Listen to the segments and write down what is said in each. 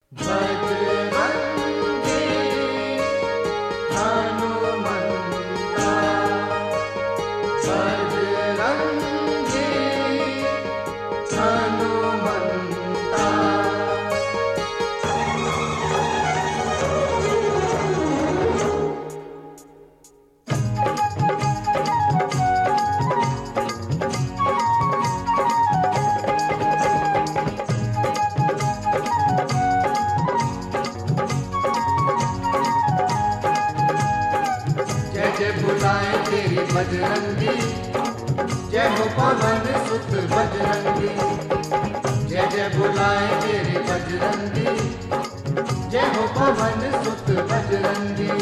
बजरंगी हनुमंता, बजरंगी हनुमंता। जय बुलाए तेरी बजरंगी, जय हो पवन सुत बजरंगी। जय जय बुलाए तेरी बजरंगी, जय हो पवन सुत बजरंगी।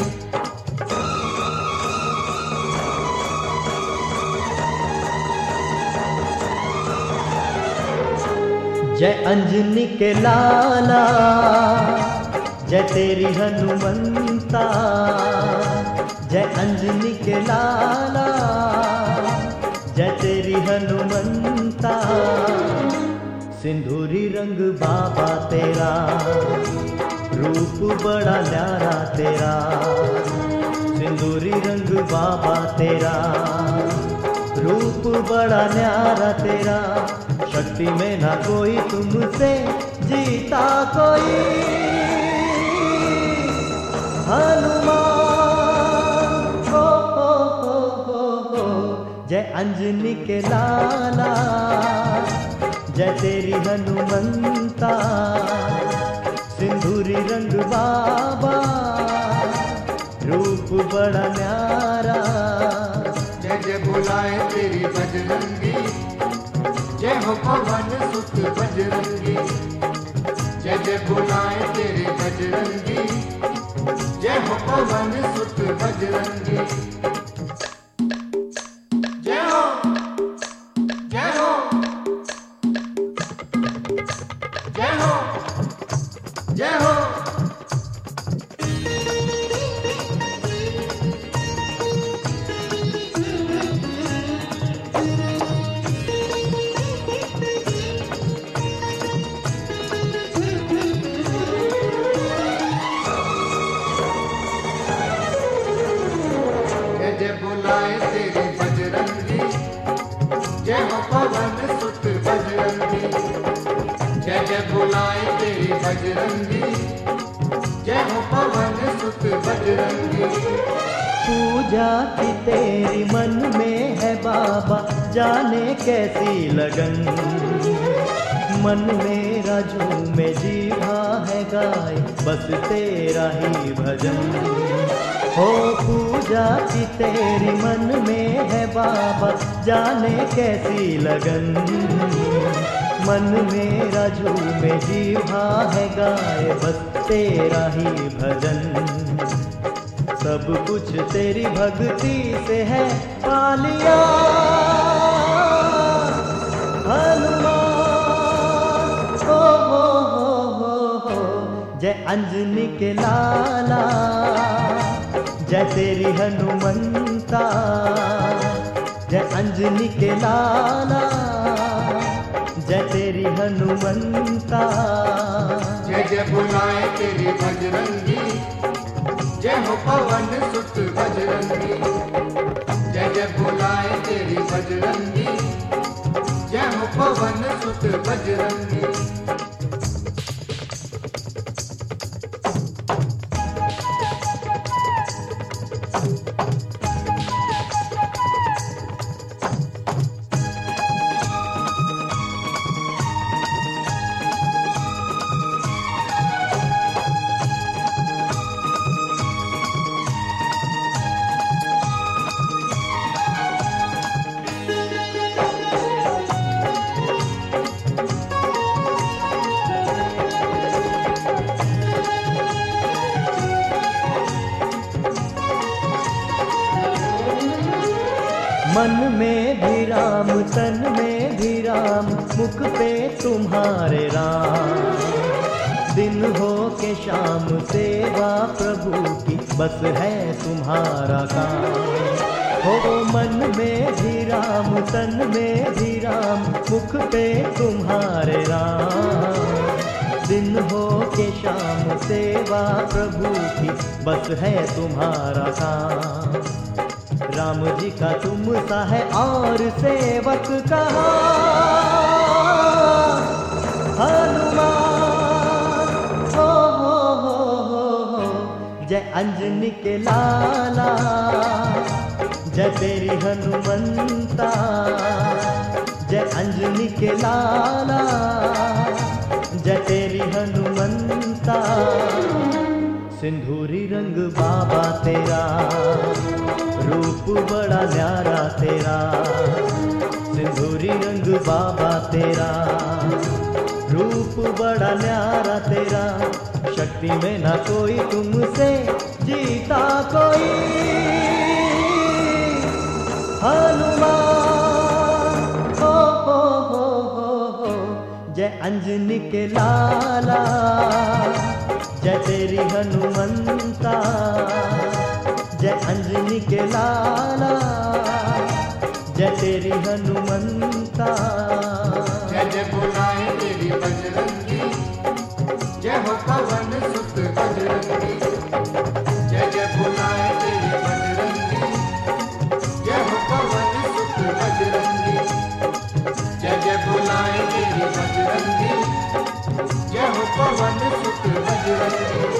जय अंजनी के लाला, जय तेरी हनुमंता। जय अंजनी के लाला, जय तेरी हनुमंता। सिंदूरी रंग बाबा तेरा, रूप बड़ा न्यारा तेरा। सिंदूरी रंग बाबा तेरा, रूप बड़ा न्यारा तेरा। शक्ति में ना कोई तुमसे जीता कोई, हनुमान हो। जय अंजनी के लाला, जय तेरी हनुमंता। सिंदूरी रंग बाबा, रूप बड़ा न्यारा। जय जय बुलाए तेरी बजरंगी, जय हो पवन सुत बजरंगी। जय जय बुलाए तेरी बजरंगी, जय हो पवन सुत बजरंगी। जय हो, जय हो, जय हो, जय हो। जय बुलाए तेरी बजरंगी, जय हो पवन सुत बजरंगी। जय जय बुलाए तेरी बजरंगी, जय हो पवन सुत बजरंगी। पूजा की तेरी मन में है बाबा, जाने कैसी लगन। मन मेरा झूमे जीवा है गाय, बस तेरा ही भजन। हो पूजा की तेरी मन में है बाबा, जाने कैसी लगन। मन मेरा झूमे जीवा है गाय, बस तेरा ही भजन। सब कुछ तेरी भक्ति से है पालिया, हनुमान हो। जय अंजनी के लाला, जय तेरी हनुमंता। जय अंजनी के लाला, जय तेरी हनुमंता। जय जय बुलाए तेरी बजरंगी, जय हो पवन सुत बजरंगी। जय जय बुलाए तेरी बजरंगी, जय हो पवन सुत बजरंगी। मन में भी राम, तन में भी राम, मुख पे तुम्हारे राम। दिन हो के शाम सेवा प्रभु की, बस है तुम्हारा काम। हो मन में भी राम, तन में भी राम, मुख पे तुम्हारे राम। दिन हो के शाम सेवा प्रभु की बस है तुम्हारा काम। राम जी का तुम सा है और सेवक कहाँ, हनुमान हो, जय अंजनी के लाला, जय तेरी हनुमंता, जय अंजनी के लाला, जय तेरी हनुमंता। सिंदूरी रंग बाबा तेरा, रूप बड़ा न्यारा तेरा, सिंदूरी रंग बाबा तेरा, रूप बड़ा न्यारा तेरा। शक्ति में ना कोई तुमसे जीता कोई, हनुमान हो, जय अंजनी के लाला, जय तेरी हनुमंता, जय अंजनी के लाला, जय तेरी हनुमंता। जय जय बुलाए तेरी बजरंगी, जय हो पवन सुत बजरंगी। जय जय बुलाए तेरी बजरंगी, जय हो पवन सुत बजरंगी। जय जय बुलाए तेरी बजरंगी, जय हो पवन सुत बजरंगी।